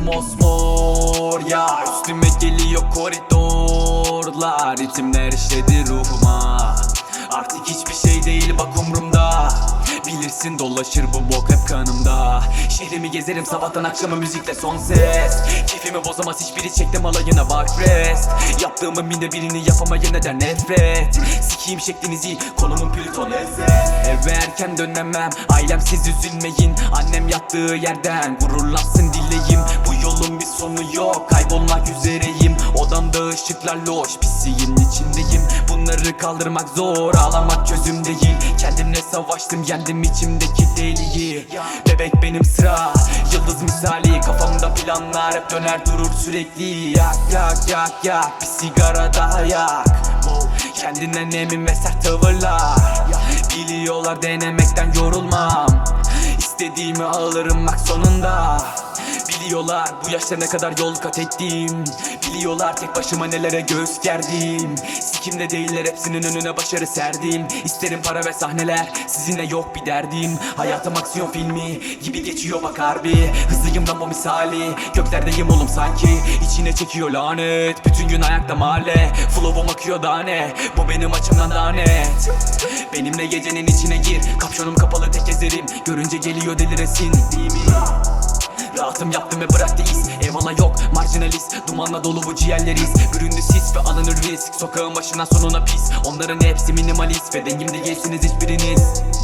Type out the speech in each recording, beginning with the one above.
mosmor ya. Üstüme geliyor koridorlar, ritimler işledi ruhuma. Artık hiçbir şey değil bak umrumda. Bilirsin dolaşır bu bok hep kanımda. Şehrimi gezerim sabahtan akşama müzikle son ses. Keyfimi bozamaz hiçbiri, çektim alayına bak rest. Yaptığımın binde birini yapamaya neden nefret. Sikiyim şeklinizi konumun Plüton eve erken dönemem, ailemsiz üzülmeyin. Annem yattığı yerden gururlansın dileğim. Bu yolun bir sonu yok, kaybolmak üzereyim. Odamda ışıklar loş, pisliğin içindeyim. Bunları kaldırmak zor, ağlamak çözüm değil. Kendimle savaştım, yendim içimdeki deliği. Bebek benim sıra, yıldız misali. Kafamda planlar hep döner durur sürekli. Yak yak yak yak, bir sigara daha yak. Kendinden emin ve sert tavırlar. Biliyorlar denemekten yorulmam. İstediğimi alırım bak sonunda. Biliyorlar bu yaşta ne kadar yol kat ettim. Biliyorlar tek başıma nelere göğüs gerdim. Sikimde değiller, hepsinin önüne başarı serdim. İsterim para ve sahneler, sizinle yok bir derdim. Hayatım aksiyon filmi gibi geçiyor bak harbi. Hızlıyım Rambo misali, göklerdeyim oğlum sanki. İçine çekiyor lanet, bütün gün ayakta mahalle. Flow'um akıyor daha ne, bu benim açımdan daha net. Benimle gecenin içine gir, kapşonum kapalı tek gezerim. Görünce geliyor deliresin değil mi? Rahatım yaptım ve bıraktı iz. Eyvallah yok marjinalist, dumanla dolu bu ciğerleriz. Büründü sis ve alınır risk, sokağın başından sonuna pis. Onların hepsi minimalist ve dengimde değilsiniz hiçbiriniz.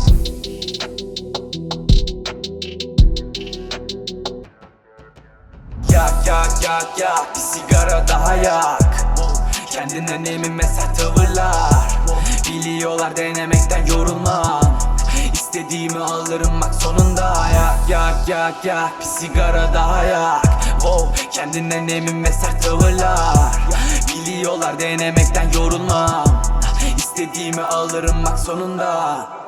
Yak yak yak yak, bir sigara daha yak. Kendinden emin ve sert tavırlar. Biliyorlar denemekten yorulmam. İstediğimi alırım bak sonunda. Yak yak yak yak, bir sigara daha yak. Kendinden emin ve sert tavırlar. Biliyorlar denemekten yorulmam. İstediğimi alırım bak sonunda.